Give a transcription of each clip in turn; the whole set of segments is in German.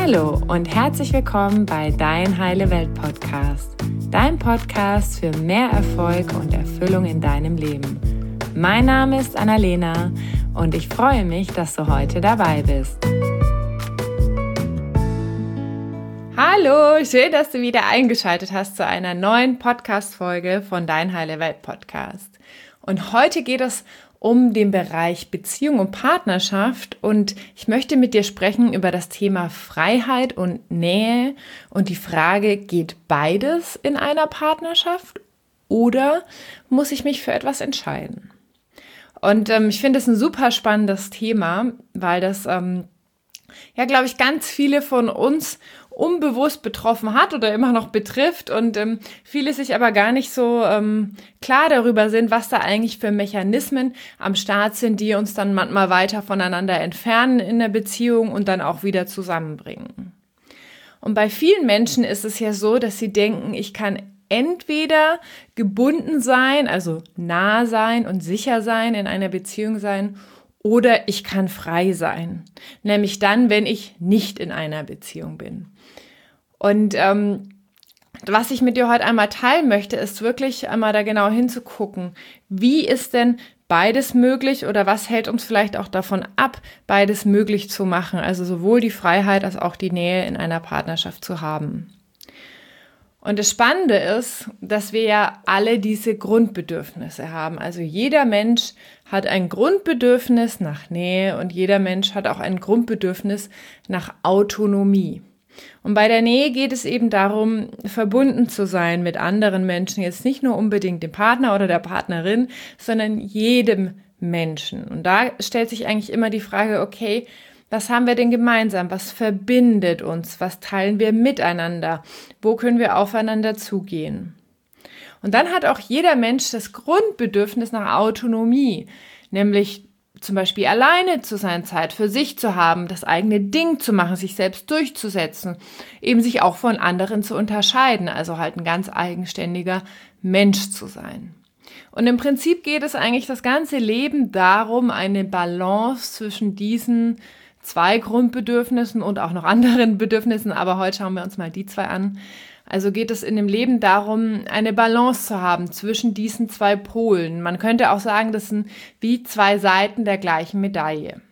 Hallo und herzlich willkommen bei Dein Heile Welt Podcast, dein Podcast für mehr Erfolg und Erfüllung in deinem Leben. Mein Name ist Annalena und ich freue mich, dass du heute dabei bist. Hallo, schön, dass du wieder eingeschaltet hast zu einer neuen Podcast-Folge von Dein Heile Welt Podcast. Und heute geht es um den Bereich Beziehung und Partnerschaft und ich möchte mit dir sprechen über das Thema Freiheit und Nähe und die Frage, geht beides in einer Partnerschaft oder muss ich mich für etwas entscheiden? Und ich finde es ein super spannendes Thema, weil das, glaube ich, ganz viele von uns unbewusst betroffen hat oder immer noch betrifft und viele sich aber gar nicht so klar darüber sind, was da eigentlich für Mechanismen am Start sind, die uns dann manchmal weiter voneinander entfernen in der Beziehung und dann auch wieder zusammenbringen. Und bei vielen Menschen ist es ja so, dass sie denken, ich kann entweder gebunden sein, also nah sein und sicher sein, in einer Beziehung sein, oder ich kann frei sein, nämlich dann, wenn ich nicht in einer Beziehung bin. Und was ich mit dir heute einmal teilen möchte, ist wirklich einmal da genau hinzugucken, wie ist denn beides möglich oder was hält uns vielleicht auch davon ab, beides möglich zu machen, also sowohl die Freiheit als auch die Nähe in einer Partnerschaft zu haben. Und das Spannende ist, dass wir ja alle diese Grundbedürfnisse haben. Also jeder Mensch hat ein Grundbedürfnis nach Nähe und jeder Mensch hat auch ein Grundbedürfnis nach Autonomie. Und bei der Nähe geht es eben darum, verbunden zu sein mit anderen Menschen, jetzt nicht nur unbedingt dem Partner oder der Partnerin, sondern jedem Menschen. Und da stellt sich eigentlich immer die Frage, okay, was haben wir denn gemeinsam? Was verbindet uns? Was teilen wir miteinander? Wo können wir aufeinander zugehen? Und dann hat auch jeder Mensch das Grundbedürfnis nach Autonomie, nämlich zum Beispiel alleine zu sein, Zeit für sich zu haben, das eigene Ding zu machen, sich selbst durchzusetzen, eben sich auch von anderen zu unterscheiden, also halt ein ganz eigenständiger Mensch zu sein. Und im Prinzip geht es eigentlich das ganze Leben darum, eine Balance zwischen diesen zwei Grundbedürfnissen und auch noch anderen Bedürfnissen, aber heute schauen wir uns mal die zwei an. Also geht es in dem Leben darum, eine Balance zu haben zwischen diesen zwei Polen. Man könnte auch sagen, das sind wie zwei Seiten der gleichen Medaille.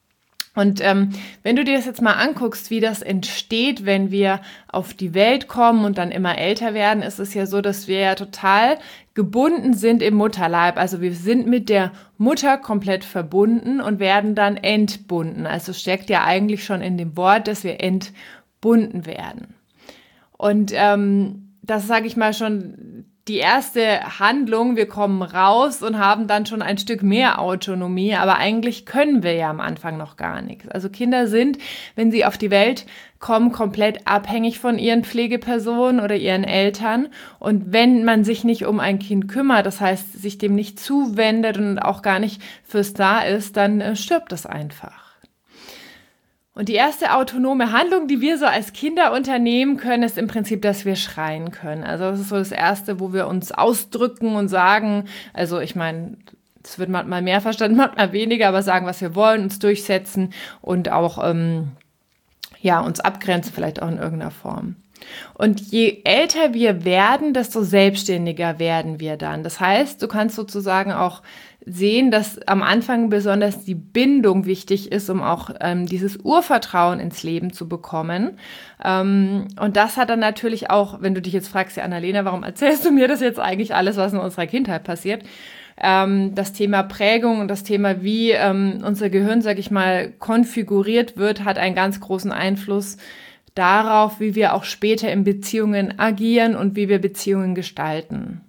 Und wenn du dir das jetzt mal anguckst, wie das entsteht, wenn wir auf die Welt kommen und dann immer älter werden, ist es ja so, dass wir ja total gebunden sind im Mutterleib. Also wir sind mit der Mutter komplett verbunden und werden dann entbunden. Also steckt ja eigentlich schon in dem Wort, dass wir entbunden werden. Und das sage ich mal schon die erste Handlung, wir kommen raus und haben dann schon ein Stück mehr Autonomie, aber eigentlich können wir ja am Anfang noch gar nichts. Also Kinder sind, wenn sie auf die Welt kommen, komplett abhängig von ihren Pflegepersonen oder ihren Eltern. Und wenn man sich nicht um ein Kind kümmert, das heißt, sich dem nicht zuwendet und auch gar nicht fürs da ist, dann stirbt es einfach. Und die erste autonome Handlung, die wir so als Kinder unternehmen können, ist im Prinzip, dass wir schreien können. Also das ist so das Erste, wo wir uns ausdrücken und sagen, also ich meine, es wird manchmal mehr verstanden, manchmal weniger, aber sagen, was wir wollen, uns durchsetzen und auch uns abgrenzen, vielleicht auch in irgendeiner Form. Und je älter wir werden, desto selbstständiger werden wir dann. Das heißt, du kannst sozusagen auch sehen, dass am Anfang besonders die Bindung wichtig ist, um auch dieses Urvertrauen ins Leben zu bekommen. Und das hat dann natürlich auch, wenn du dich jetzt fragst, ja Annalena, warum erzählst du mir das jetzt eigentlich alles, was in unserer Kindheit passiert? Das Thema Prägung und das Thema, wie unser Gehirn, sag ich mal, konfiguriert wird, hat einen ganz großen Einfluss darauf, wie wir auch später in Beziehungen agieren und wie wir Beziehungen gestalten.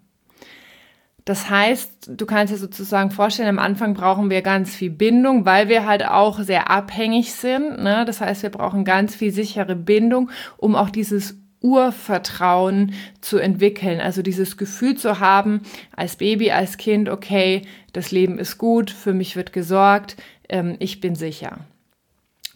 Das heißt, du kannst dir sozusagen vorstellen, am Anfang brauchen wir ganz viel Bindung, weil wir halt auch sehr abhängig sind, ne? Das heißt, wir brauchen ganz viel sichere Bindung, um auch dieses Urvertrauen zu entwickeln. Also dieses Gefühl zu haben, als Baby, als Kind, okay, das Leben ist gut, für mich wird gesorgt, ich bin sicher.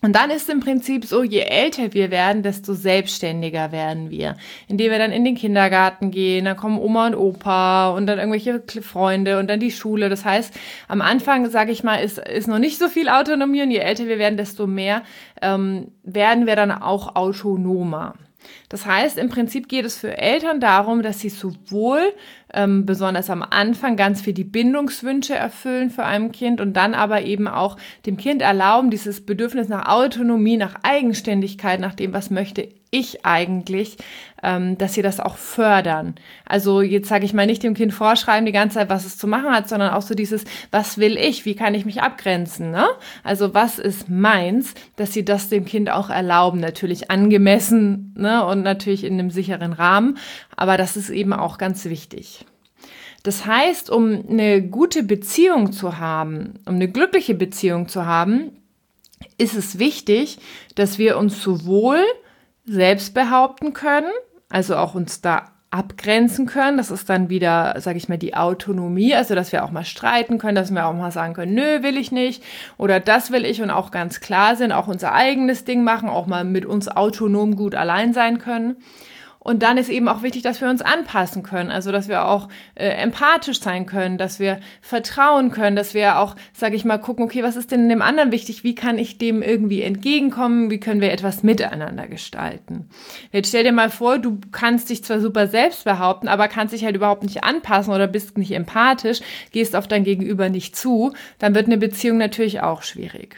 Und dann ist im Prinzip so, je älter wir werden, desto selbstständiger werden wir. Indem wir dann in den Kindergarten gehen, dann kommen Oma und Opa und dann irgendwelche Freunde und dann die Schule. Das heißt, am Anfang, sage ich mal, ist noch nicht so viel Autonomie und je älter wir werden, desto mehr werden wir dann auch autonomer. Das heißt, im Prinzip geht es für Eltern darum, dass sie sowohl besonders am Anfang ganz viel die Bindungswünsche erfüllen für ein Kind und dann aber eben auch dem Kind erlauben, dieses Bedürfnis nach Autonomie, nach Eigenständigkeit, nach dem, was möchte ich eigentlich, dass sie das auch fördern. Also jetzt sage ich mal nicht dem Kind vorschreiben die ganze Zeit, was es zu machen hat, sondern auch so dieses, was will ich, wie kann ich mich abgrenzen, ne? Also was ist meins, dass sie das dem Kind auch erlauben, natürlich angemessen, ne? Und natürlich in einem sicheren Rahmen, aber das ist eben auch ganz wichtig. Das heißt, um eine gute Beziehung zu haben, um eine glückliche Beziehung zu haben, ist es wichtig, dass wir uns sowohl selbst behaupten können, also auch uns da abgrenzen können. Das ist dann wieder, sage ich mal, die Autonomie, also dass wir auch mal streiten können, dass wir auch mal sagen können, nö, will ich nicht oder das will ich und auch ganz klar sind, auch unser eigenes Ding machen, auch mal mit uns autonom gut allein sein können. Und dann ist eben auch wichtig, dass wir uns anpassen können, also dass wir auch empathisch sein können, dass wir vertrauen können, dass wir auch, sage ich mal, gucken, okay, was ist denn dem anderen wichtig, wie kann ich dem irgendwie entgegenkommen, wie können wir etwas miteinander gestalten. Jetzt stell dir mal vor, du kannst dich zwar super selbst behaupten, aber kannst dich halt überhaupt nicht anpassen oder bist nicht empathisch, gehst auf dein Gegenüber nicht zu, dann wird eine Beziehung natürlich auch schwierig.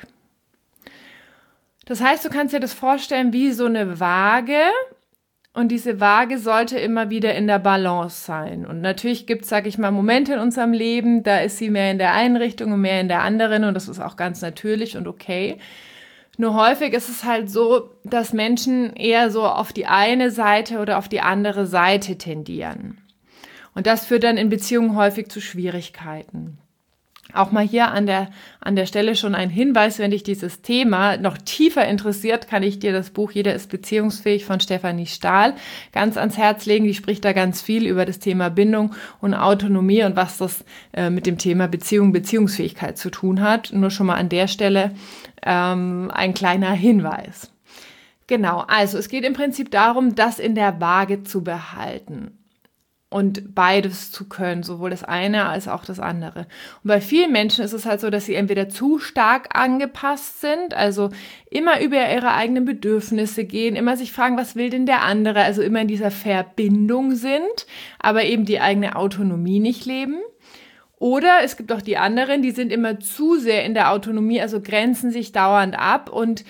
Das heißt, du kannst dir das vorstellen wie so eine Waage. Und diese Waage sollte immer wieder in der Balance sein. Und natürlich gibt es, sage ich mal, Momente in unserem Leben, da ist sie mehr in der einen Richtung und mehr in der anderen. Und das ist auch ganz natürlich und okay. Nur häufig ist es halt so, dass Menschen eher so auf die eine Seite oder auf die andere Seite tendieren. Und das führt dann in Beziehungen häufig zu Schwierigkeiten. Auch mal hier an der Stelle schon ein Hinweis, wenn dich dieses Thema noch tiefer interessiert, kann ich dir das Buch Jeder ist beziehungsfähig von Stefanie Stahl ganz ans Herz legen. Die spricht da ganz viel über das Thema Bindung und Autonomie und was das mit dem Thema Beziehung, Beziehungsfähigkeit zu tun hat. Nur schon mal an der Stelle ein kleiner Hinweis. Genau, also es geht im Prinzip darum, das in der Waage zu behalten. Und beides zu können, sowohl das eine als auch das andere. Und bei vielen Menschen ist es halt so, dass sie entweder zu stark angepasst sind, also immer über ihre eigenen Bedürfnisse gehen, immer sich fragen, was will denn der andere, also immer in dieser Verbindung sind, aber eben die eigene Autonomie nicht leben. Oder es gibt auch die anderen, die sind immer zu sehr in der Autonomie, also grenzen sich dauernd ab und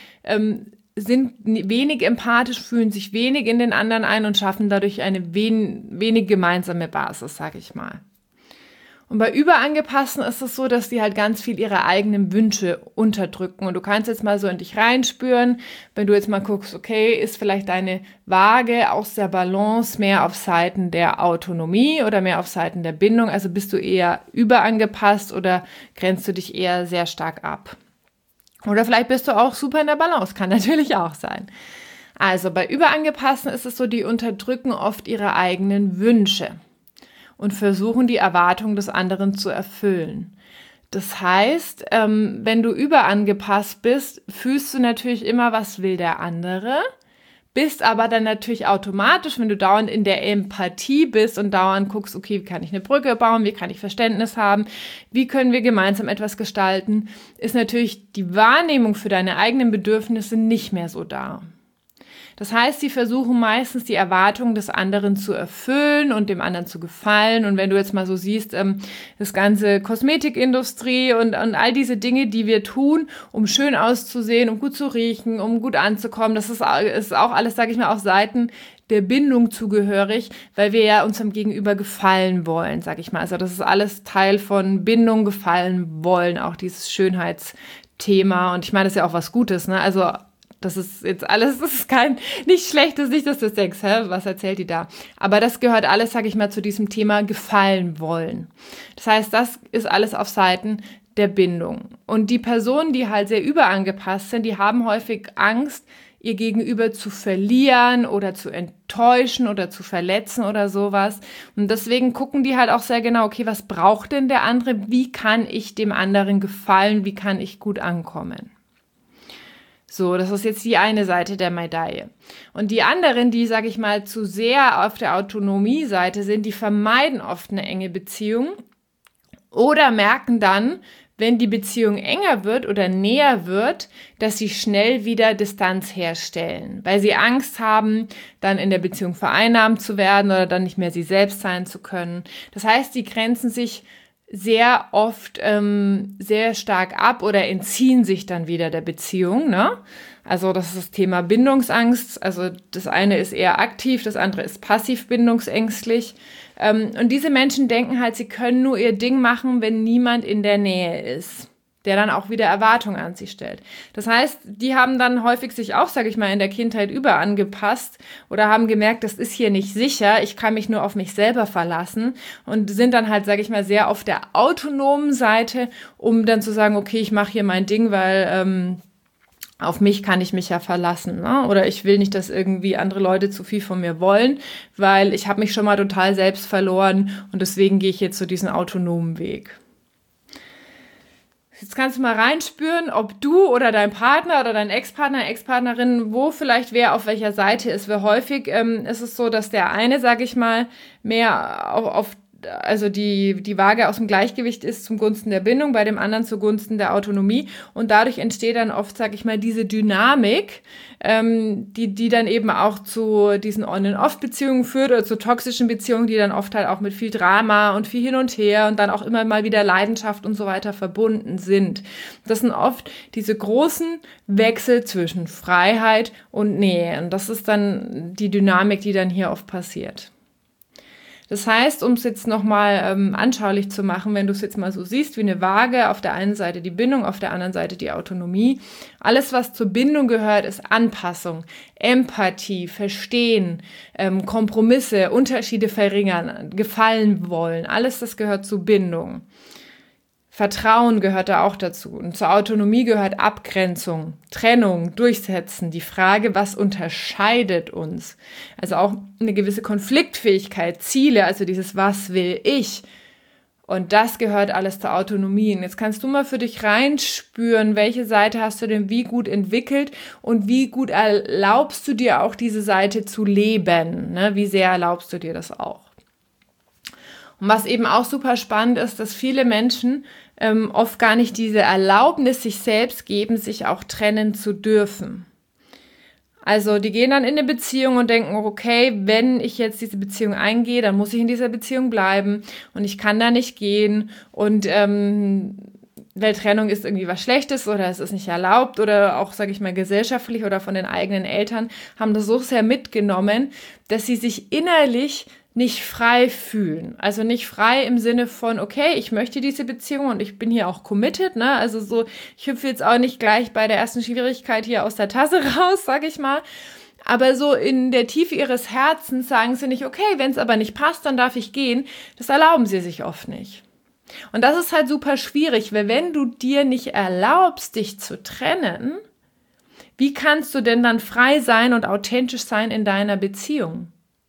sind wenig empathisch, fühlen sich wenig in den anderen ein und schaffen dadurch eine wenig gemeinsame Basis, sag ich mal. Und bei Überangepassten ist es so, dass die halt ganz viel ihre eigenen Wünsche unterdrücken. Und du kannst jetzt mal so in dich reinspüren, wenn du jetzt mal guckst, okay, ist vielleicht deine Waage aus der Balance mehr auf Seiten der Autonomie oder mehr auf Seiten der Bindung? Also bist du eher überangepasst oder grenzt du dich eher sehr stark ab? Oder vielleicht bist du auch super in der Balance, kann natürlich auch sein. Also bei Überangepassten ist es so, die unterdrücken oft ihre eigenen Wünsche und versuchen die Erwartungen des anderen zu erfüllen. Das heißt, wenn du überangepasst bist, fühlst du natürlich immer, was will der andere, bist aber dann natürlich automatisch, wenn du dauernd in der Empathie bist und dauernd guckst, okay, wie kann ich eine Brücke bauen, wie kann ich Verständnis haben, wie können wir gemeinsam etwas gestalten, ist natürlich die Wahrnehmung für deine eigenen Bedürfnisse nicht mehr so da. Das heißt, sie versuchen meistens die Erwartungen des anderen zu erfüllen und dem anderen zu gefallen. Und wenn du jetzt mal so siehst, das ganze Kosmetikindustrie und all diese Dinge, die wir tun, um schön auszusehen, um gut zu riechen, um gut anzukommen, das ist auch alles, sage ich mal, auf Seiten der Bindung zugehörig, weil wir ja unserem Gegenüber gefallen wollen, sage ich mal. Also das ist alles Teil von Bindung, gefallen wollen, auch dieses Schönheitsthema. Und ich meine, das ist ja auch was Gutes, ne? Also das ist jetzt alles, das ist nicht Schlechtes, nicht, dass du denkst, was erzählt die da? Aber das gehört alles, sage ich mal, zu diesem Thema gefallen wollen. Das heißt, das ist alles auf Seiten der Bindung. Und die Personen, die halt sehr überangepasst sind, die haben häufig Angst, ihr Gegenüber zu verlieren oder zu enttäuschen oder zu verletzen oder sowas. Und deswegen gucken die halt auch sehr genau, okay, was braucht denn der andere? Wie kann ich dem anderen gefallen? Wie kann ich gut ankommen? So, das ist jetzt die eine Seite der Medaille. Und die anderen, die, sage ich mal, zu sehr auf der Autonomie-Seite sind, die vermeiden oft eine enge Beziehung oder merken dann, wenn die Beziehung enger wird oder näher wird, dass sie schnell wieder Distanz herstellen, weil sie Angst haben, dann in der Beziehung vereinnahmt zu werden oder dann nicht mehr sie selbst sein zu können. Das heißt, sie grenzen sich sehr oft sehr stark ab oder entziehen sich dann wieder der Beziehung, ne? Also das ist das Thema Bindungsangst. Also das eine ist eher aktiv, das andere ist passiv bindungsängstlich. Und diese Menschen denken halt, sie können nur ihr Ding machen, wenn niemand in der Nähe ist, der dann auch wieder Erwartungen an sie stellt. Das heißt, die haben dann häufig sich auch, sage ich mal, in der Kindheit überangepasst oder haben gemerkt, das ist hier nicht sicher, ich kann mich nur auf mich selber verlassen und sind dann halt, sage ich mal, sehr auf der autonomen Seite, um dann zu sagen, okay, ich mache hier mein Ding, weil auf mich kann ich mich ja verlassen, ne? Oder ich will nicht, dass irgendwie andere Leute zu viel von mir wollen, weil ich habe mich schon mal total selbst verloren und deswegen gehe ich jetzt so diesen autonomen Weg. Jetzt kannst du mal reinspüren, ob du oder dein Partner oder dein Ex-Partner, Ex-Partnerin, wo vielleicht wer auf welcher Seite ist. Weil häufig ist es so, dass der eine, sage ich mal, mehr also die Waage aus dem Gleichgewicht ist zum Gunsten der Bindung, bei dem anderen zugunsten der Autonomie. Und dadurch entsteht dann oft, sage ich mal, diese Dynamik, die dann eben auch zu diesen On-and-Off-Beziehungen führt oder zu toxischen Beziehungen, die dann oft halt auch mit viel Drama und viel hin und her und dann auch immer mal wieder Leidenschaft und so weiter verbunden sind. Das sind oft diese großen Wechsel zwischen Freiheit und Nähe. Und das ist dann die Dynamik, die dann hier oft passiert. Das heißt, um es jetzt nochmal anschaulich zu machen, wenn du es jetzt mal so siehst, wie eine Waage, auf der einen Seite die Bindung, auf der anderen Seite die Autonomie. Alles, was zur Bindung gehört, ist Anpassung, Empathie, Verstehen, Kompromisse, Unterschiede verringern, gefallen wollen. Alles das gehört zu Bindung. Vertrauen gehört da auch dazu. Und zur Autonomie gehört Abgrenzung, Trennung, Durchsetzen. Die Frage, was unterscheidet uns? Also auch eine gewisse Konfliktfähigkeit, Ziele, also dieses Was will ich? Und das gehört alles zur Autonomie. Und jetzt kannst du mal für dich reinspüren, welche Seite hast du denn wie gut entwickelt und wie gut erlaubst du dir auch diese Seite zu leben? Ne? Wie sehr erlaubst du dir das auch? Und was eben auch super spannend ist, dass viele Menschen oft gar nicht diese Erlaubnis sich selbst geben, sich auch trennen zu dürfen. Also die gehen dann in eine Beziehung und denken, okay, wenn ich jetzt diese Beziehung eingehe, dann muss ich in dieser Beziehung bleiben und ich kann da nicht gehen und weil Trennung ist irgendwie was Schlechtes oder es ist nicht erlaubt oder auch, sage ich mal, gesellschaftlich oder von den eigenen Eltern haben das so sehr mitgenommen, dass sie sich innerlich nicht frei fühlen. Also nicht frei im Sinne von, okay, ich möchte diese Beziehung und ich bin hier auch committed, ne? Also so, ich hüpfe jetzt auch nicht gleich bei der ersten Schwierigkeit hier aus der Tasse raus, sag ich mal. Aber so in der Tiefe ihres Herzens sagen sie nicht, okay, wenn es aber nicht passt, dann darf ich gehen. Das erlauben sie sich oft nicht. Und das ist halt super schwierig, weil wenn du dir nicht erlaubst, dich zu trennen, wie kannst du denn dann frei sein und authentisch sein in deiner Beziehung?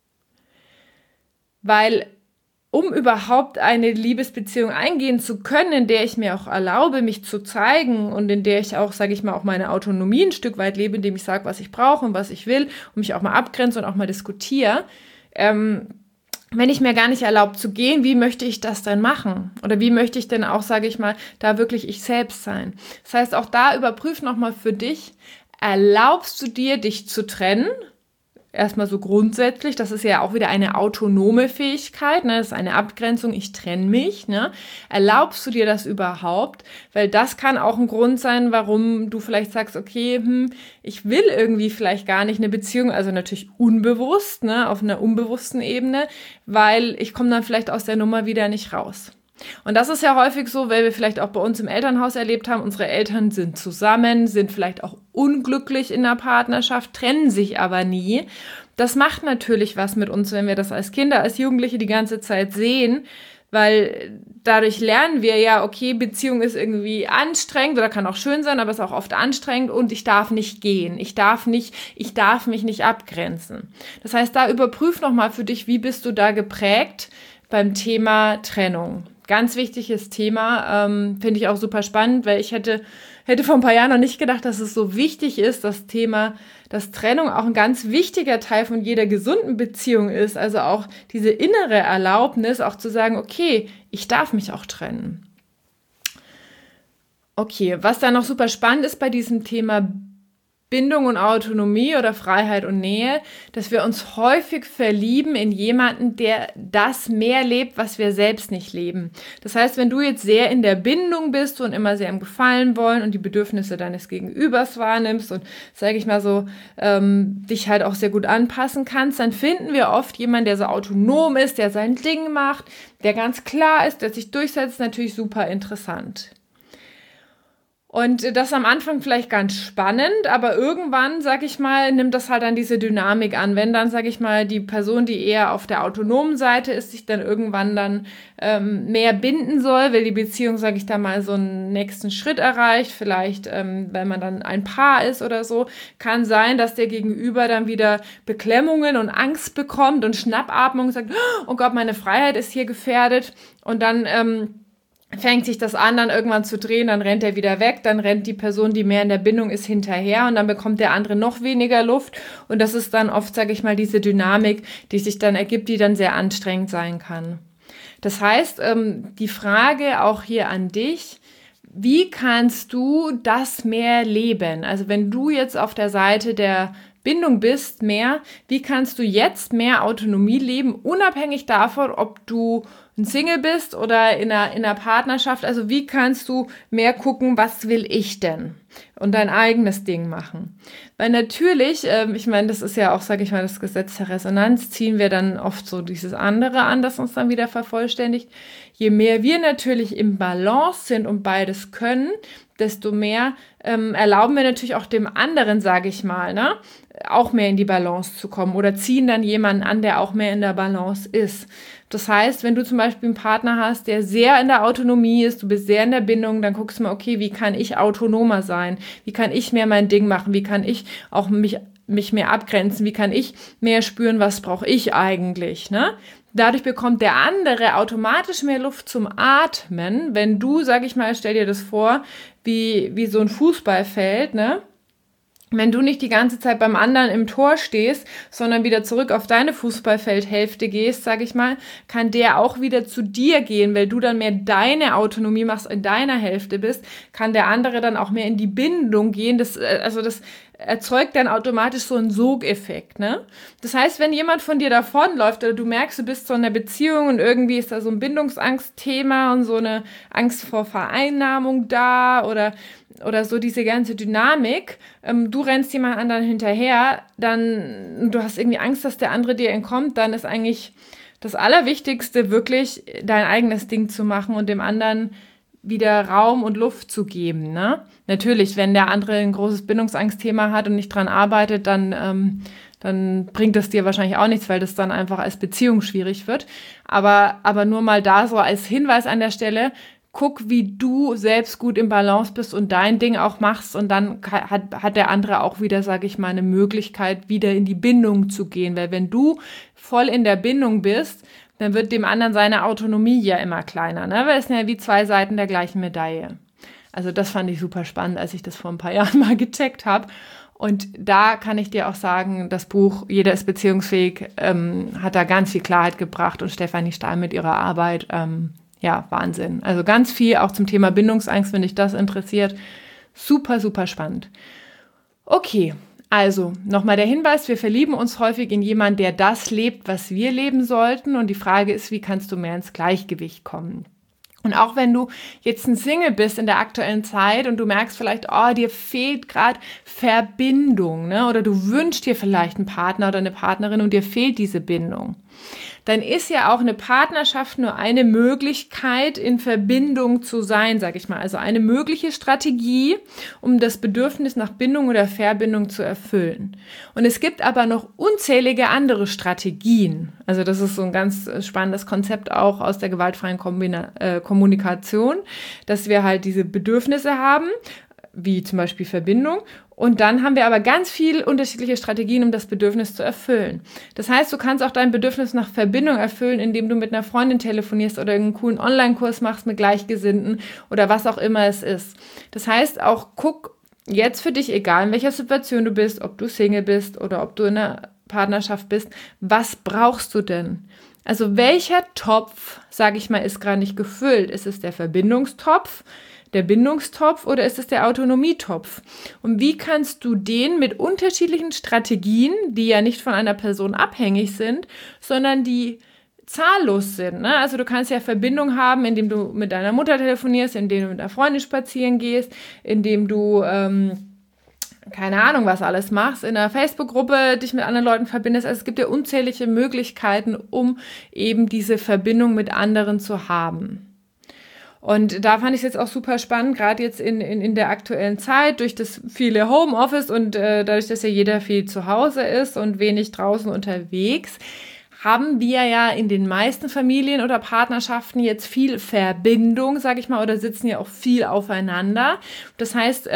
Weil um überhaupt eine Liebesbeziehung eingehen zu können, in der ich mir auch erlaube, mich zu zeigen und in der ich auch, sage ich mal, auch meine Autonomie ein Stück weit lebe, indem ich sage, was ich brauche und was ich will und mich auch mal abgrenze und auch mal diskutiere, wenn ich mir gar nicht erlaube zu gehen, wie möchte ich das denn machen? Oder wie möchte ich denn auch, sage ich mal, da wirklich ich selbst sein? Das heißt, auch da überprüf nochmal für dich, erlaubst du dir, dich zu trennen? Erstmal so grundsätzlich, das ist ja auch wieder eine autonome Fähigkeit, ne? Das ist eine Abgrenzung, ich trenne mich, ne? Erlaubst du dir das überhaupt? Weil das kann auch ein Grund sein, warum du vielleicht sagst, okay, ich will irgendwie vielleicht gar nicht eine Beziehung, also natürlich unbewusst, ne? Auf einer unbewussten Ebene, weil ich komme dann vielleicht aus der Nummer wieder nicht raus. Und das ist ja häufig so, weil wir vielleicht auch bei uns im Elternhaus erlebt haben, unsere Eltern sind zusammen, sind vielleicht auch unglücklich in der Partnerschaft, trennen sich aber nie. Das macht natürlich was mit uns, wenn wir das als Kinder, als Jugendliche die ganze Zeit sehen, weil dadurch lernen wir ja, okay, Beziehung ist irgendwie anstrengend oder kann auch schön sein, aber ist auch oft anstrengend und ich darf nicht gehen, ich darf mich nicht abgrenzen. Das heißt, da überprüf nochmal für dich, wie bist du da geprägt beim Thema Trennung. Ganz wichtiges Thema, finde ich auch super spannend, weil ich hätte hätte vor ein paar Jahren noch nicht gedacht, dass es so wichtig ist, das Thema, dass Trennung auch ein ganz wichtiger Teil von jeder gesunden Beziehung ist. Also auch diese innere Erlaubnis, auch zu sagen, okay, ich darf mich auch trennen. Okay, was dann noch super spannend ist bei diesem Thema Bindung und Autonomie oder Freiheit und Nähe, dass wir uns häufig verlieben in jemanden, der das mehr lebt, was wir selbst nicht leben. Das heißt, wenn du jetzt sehr in der Bindung bist und immer sehr im Gefallen wollen und die Bedürfnisse deines Gegenübers wahrnimmst und, sage ich mal so, dich halt auch sehr gut anpassen kannst, dann finden wir oft jemanden, der so autonom ist, der sein Ding macht, der ganz klar ist, der sich durchsetzt, natürlich super interessant. Und das am Anfang vielleicht ganz spannend, aber irgendwann, sag ich mal, nimmt das halt dann diese Dynamik an. Wenn dann, sag ich mal, die Person, die eher auf der autonomen Seite ist, sich dann irgendwann dann mehr binden soll, weil die Beziehung, sag ich da mal, so einen nächsten Schritt erreicht, vielleicht, wenn man dann ein Paar ist oder so, kann sein, dass der Gegenüber dann wieder Beklemmungen und Angst bekommt und Schnappatmung sagt, oh Gott, meine Freiheit ist hier gefährdet und dann fängt sich das an, dann irgendwann zu drehen, dann rennt er wieder weg, dann rennt die Person, die mehr in der Bindung ist, hinterher und dann bekommt der andere noch weniger Luft und das ist dann oft, sage ich mal, diese Dynamik, die sich dann ergibt, die dann sehr anstrengend sein kann. Das heißt, die Frage auch hier an dich, wie kannst du das mehr leben? Also wenn du jetzt auf der Seite der Bindung bist, wie kannst du jetzt mehr Autonomie leben, unabhängig davon, ob du ein Single bist oder in einer Partnerschaft, also wie kannst du mehr gucken, was will ich denn? Und dein eigenes Ding machen. Weil natürlich, ich meine, das ist ja auch, sage ich mal, das Gesetz der Resonanz, ziehen wir dann oft so dieses andere an, das uns dann wieder vervollständigt. Je mehr wir natürlich im Balance sind und beides können, desto mehr erlauben wir natürlich auch dem anderen, sage ich mal, ne, auch mehr in die Balance zu kommen oder ziehen dann jemanden an, der auch mehr in der Balance ist. Das heißt, wenn du zum Beispiel einen Partner hast, der sehr in der Autonomie ist, du bist sehr in der Bindung, dann guckst du mal, okay, wie kann ich autonomer sein? Wie kann ich mehr mein Ding machen? Wie kann ich auch mich mehr abgrenzen? Wie kann ich mehr spüren, was brauche ich eigentlich, ne? Dadurch bekommt der andere automatisch mehr Luft zum Atmen, wenn du, sag ich mal, stell dir das vor, wie so ein Fußballfeld, ne? Wenn du nicht die ganze Zeit beim anderen im Tor stehst, sondern wieder zurück auf deine Fußballfeldhälfte gehst, sag ich mal, kann der auch wieder zu dir gehen, weil du dann mehr deine Autonomie machst, in deiner Hälfte bist, kann der andere dann auch mehr in die Bindung gehen. Das erzeugt dann automatisch so einen Sogeffekt, ne? Das heißt, wenn jemand von dir davonläuft oder du merkst, du bist so in einer Beziehung und irgendwie ist da so ein Bindungsangstthema und so eine Angst vor Vereinnahmung da oder so diese ganze Dynamik, du rennst jemand anderen hinterher, dann du hast irgendwie Angst, dass der andere dir entkommt, dann ist eigentlich das Allerwichtigste wirklich dein eigenes Ding zu machen und dem anderen wieder Raum und Luft zu geben, ne? Natürlich, wenn der andere ein großes Bindungsangstthema hat und nicht dran arbeitet, dann bringt das dir wahrscheinlich auch nichts, weil das dann einfach als Beziehung schwierig wird. Aber nur mal da so als Hinweis an der Stelle, guck, wie du selbst gut im Balance bist und dein Ding auch machst und dann hat der andere auch wieder, sage ich mal, eine Möglichkeit, wieder in die Bindung zu gehen, weil wenn du voll in der Bindung bist, dann wird dem anderen seine Autonomie ja immer kleiner, ne? Weil es sind ja wie zwei Seiten der gleichen Medaille. Also das fand ich super spannend, als ich das vor ein paar Jahren mal gecheckt habe. Und da kann ich dir auch sagen, das Buch Jeder ist beziehungsfähig hat da ganz viel Klarheit gebracht und Stefanie Stahl mit ihrer Arbeit, ja, Wahnsinn. Also ganz viel auch zum Thema Bindungsangst, wenn dich das interessiert. Super, super spannend. Okay, also nochmal der Hinweis, wir verlieben uns häufig in jemanden, der das lebt, was wir leben sollten. Und die Frage ist, wie kannst du mehr ins Gleichgewicht kommen? Und auch wenn du jetzt ein Single bist in der aktuellen Zeit und du merkst vielleicht, oh, dir fehlt gerade Verbindung, ne? Oder du wünschst dir vielleicht einen Partner oder eine Partnerin und dir fehlt diese Bindung, dann ist ja auch eine Partnerschaft nur eine Möglichkeit, in Verbindung zu sein, sag ich mal. Also eine mögliche Strategie, um das Bedürfnis nach Bindung oder Verbindung zu erfüllen. Und es gibt aber noch unzählige andere Strategien. Also das ist so ein ganz spannendes Konzept auch aus der gewaltfreien Kommunikation, dass wir halt diese Bedürfnisse haben, wie zum Beispiel Verbindung. Und dann haben wir aber ganz viele unterschiedliche Strategien, um das Bedürfnis zu erfüllen. Das heißt, du kannst auch dein Bedürfnis nach Verbindung erfüllen, indem du mit einer Freundin telefonierst oder einen coolen Online-Kurs machst mit Gleichgesinnten oder was auch immer es ist. Das heißt, auch guck jetzt für dich, egal in welcher Situation du bist, ob du Single bist oder ob du in einer Partnerschaft bist, was brauchst du denn? Also welcher Topf, sage ich mal, ist gerade nicht gefüllt? Ist es der Verbindungstopf, der Bindungstopf oder ist es der Autonomietopf? Und wie kannst du den mit unterschiedlichen Strategien, die ja nicht von einer Person abhängig sind, sondern die zahllos sind, ne? Also du kannst ja Verbindung haben, indem du mit deiner Mutter telefonierst, indem du mit einer Freundin spazieren gehst, indem du keine Ahnung, was alles machst, in einer Facebook-Gruppe dich mit anderen Leuten verbindest. Also es gibt ja unzählige Möglichkeiten, um eben diese Verbindung mit anderen zu haben. Und da fand ich es jetzt auch super spannend, gerade jetzt in der aktuellen Zeit, durch das viele Homeoffice und dadurch, dass ja jeder viel zu Hause ist und wenig draußen unterwegs, haben wir ja in den meisten Familien oder Partnerschaften jetzt viel Verbindung, sage ich mal, oder sitzen ja auch viel aufeinander. Das heißt,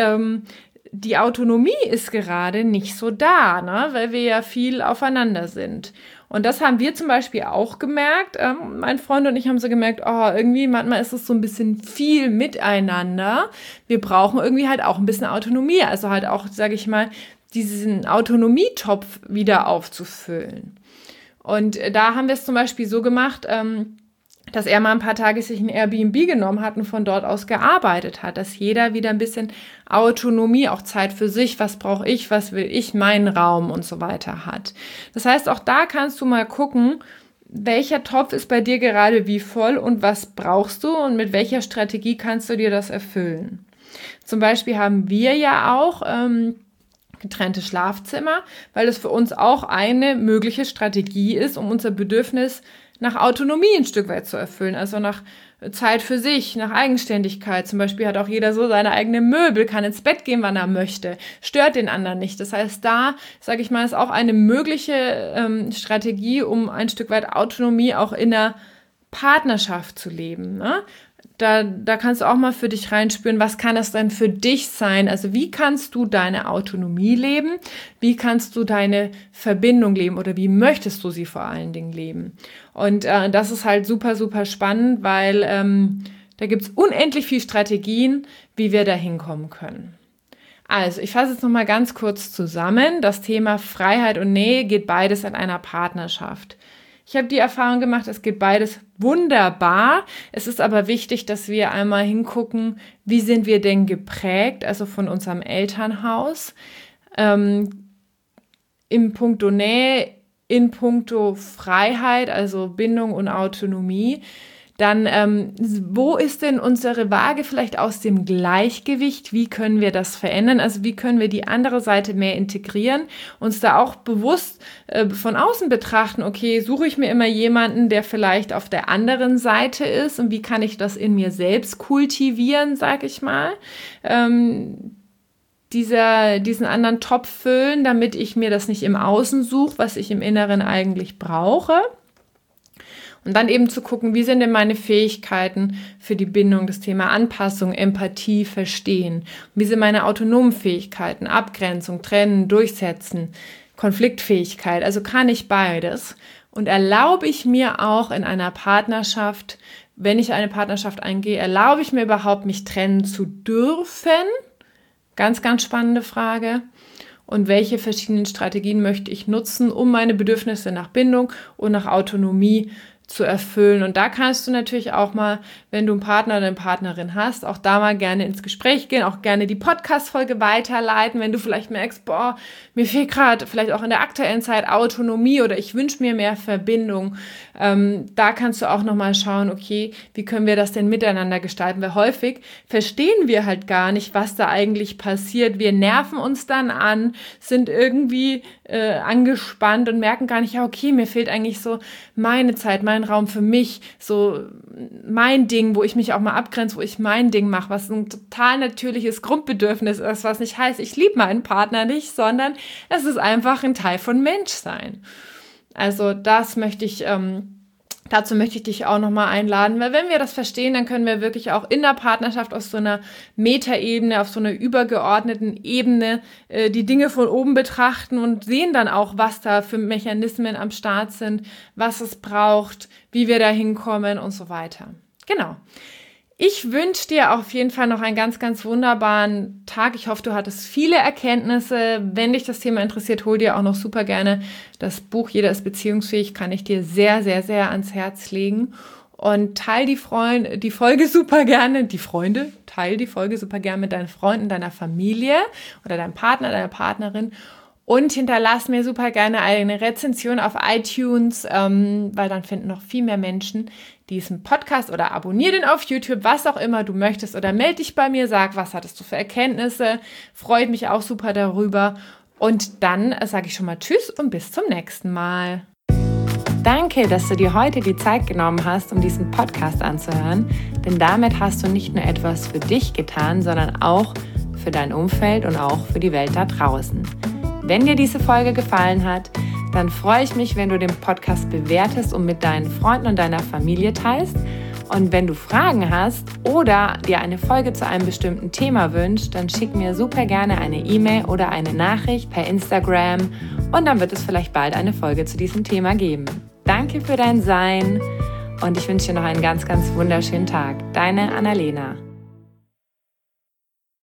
die Autonomie ist gerade nicht so da, ne? Weil wir ja viel aufeinander sind. Und das haben wir zum Beispiel auch gemerkt. Mein Freund und ich haben so gemerkt, irgendwie manchmal ist es so ein bisschen viel miteinander. Wir brauchen irgendwie halt auch ein bisschen Autonomie. Also halt auch, sage ich mal, diesen Autonomietopf wieder aufzufüllen. Und da haben wir es zum Beispiel so gemacht, dass er mal ein paar Tage sich ein Airbnb genommen hat und von dort aus gearbeitet hat, dass jeder wieder ein bisschen Autonomie, auch Zeit für sich, was brauche ich, was will ich, meinen Raum und so weiter hat. Das heißt, auch da kannst du mal gucken, welcher Topf ist bei dir gerade wie voll und was brauchst du und mit welcher Strategie kannst du dir das erfüllen. Zum Beispiel haben wir ja auch getrennte Schlafzimmer, weil das für uns auch eine mögliche Strategie ist, um unser Bedürfnis nach Autonomie ein Stück weit zu erfüllen, also nach Zeit für sich, nach Eigenständigkeit. Zum Beispiel hat auch jeder so seine eigenen Möbel, kann ins Bett gehen, wann er möchte, stört den anderen nicht. Das heißt, da, sage ich mal, ist auch eine mögliche Strategie, um ein Stück weit Autonomie auch in der Partnerschaft zu leben, ne? Da kannst du auch mal für dich reinspüren, was kann das denn für dich sein? Also wie kannst du deine Autonomie leben? Wie kannst du deine Verbindung leben oder wie möchtest du sie vor allen Dingen leben? Und das ist halt super, super spannend, weil da gibt's unendlich viele Strategien, wie wir da hinkommen können. Also, ich fasse jetzt nochmal ganz kurz zusammen. Das Thema Freiheit und Nähe geht beides in einer Partnerschaft. Ich habe die Erfahrung gemacht, es geht beides wunderbar. Es ist aber wichtig, dass wir einmal hingucken, wie sind wir denn geprägt, also von unserem Elternhaus, in puncto Nähe, in puncto Freiheit, also Bindung und Autonomie. Dann, wo ist denn unsere Waage vielleicht aus dem Gleichgewicht? Wie können wir das verändern? Also wie können wir die andere Seite mehr integrieren? Uns da auch bewusst von außen betrachten, okay, suche ich mir immer jemanden, der vielleicht auf der anderen Seite ist und wie kann ich das in mir selbst kultivieren, sag ich mal? Diesen anderen Topf füllen, damit ich mir das nicht im Außen suche, was ich im Inneren eigentlich brauche. Und dann eben zu gucken, wie sind denn meine Fähigkeiten für die Bindung, das Thema Anpassung, Empathie, Verstehen. Wie sind meine autonomen Fähigkeiten, Abgrenzung, Trennen, Durchsetzen, Konfliktfähigkeit. Also kann ich beides. Und erlaube ich mir auch in einer Partnerschaft, wenn ich eine Partnerschaft eingehe, erlaube ich mir überhaupt, mich trennen zu dürfen? Ganz, ganz spannende Frage. Und welche verschiedenen Strategien möchte ich nutzen, um meine Bedürfnisse nach Bindung und nach Autonomie zu erfüllen. Und da kannst du natürlich auch mal, wenn du einen Partner oder eine Partnerin hast, auch da mal gerne ins Gespräch gehen, auch gerne die Podcast-Folge weiterleiten, wenn du vielleicht merkst, mir fehlt gerade vielleicht auch in der aktuellen Zeit Autonomie oder ich wünsche mir mehr Verbindung. Da kannst du auch nochmal schauen, okay, wie können wir das denn miteinander gestalten? Weil häufig verstehen wir halt gar nicht, was da eigentlich passiert. Wir nerven uns dann an, sind irgendwie angespannt und merken gar nicht, ja okay, mir fehlt eigentlich so meine Zeit, mein Raum für mich, so mein Ding, wo ich mich auch mal abgrenze, wo ich mein Ding mache, was ein total natürliches Grundbedürfnis ist, was nicht heißt, ich liebe meinen Partner nicht, sondern es ist einfach ein Teil von Menschsein. Also das möchte ich Dazu möchte ich dich auch nochmal einladen, weil wenn wir das verstehen, dann können wir wirklich auch in der Partnerschaft auf so einer Metaebene, auf so einer übergeordneten Ebene die Dinge von oben betrachten und sehen dann auch, was da für Mechanismen am Start sind, was es braucht, wie wir da hinkommen und so weiter. Genau. Ich wünsche dir auf jeden Fall noch einen ganz, ganz wunderbaren Tag. Ich hoffe, du hattest viele Erkenntnisse. Wenn dich das Thema interessiert, hol dir auch noch super gerne das Buch Jeder ist beziehungsfähig, kann ich dir sehr, sehr, sehr ans Herz legen. Und teil die Folge super gerne, teil die Folge super gerne mit deinen Freunden, deiner Familie oder deinem Partner, deiner Partnerin. Und hinterlass mir super gerne eine Rezension auf iTunes, weil dann finden noch viel mehr Menschen diesen Podcast oder abonnier den auf YouTube, was auch immer du möchtest. Oder melde dich bei mir, sag, was hattest du für Erkenntnisse. Freut mich auch super darüber. Und dann sage ich schon mal Tschüss und bis zum nächsten Mal. Danke, dass du dir heute die Zeit genommen hast, um diesen Podcast anzuhören. Denn damit hast du nicht nur etwas für dich getan, sondern auch für dein Umfeld und auch für die Welt da draußen. Wenn dir diese Folge gefallen hat, dann freue ich mich, wenn du den Podcast bewertest und mit deinen Freunden und deiner Familie teilst. Und wenn du Fragen hast oder dir eine Folge zu einem bestimmten Thema wünschst, dann schick mir super gerne eine E-Mail oder eine Nachricht per Instagram und dann wird es vielleicht bald eine Folge zu diesem Thema geben. Danke für dein Sein und ich wünsche dir noch einen ganz, ganz wunderschönen Tag. Deine Annalena.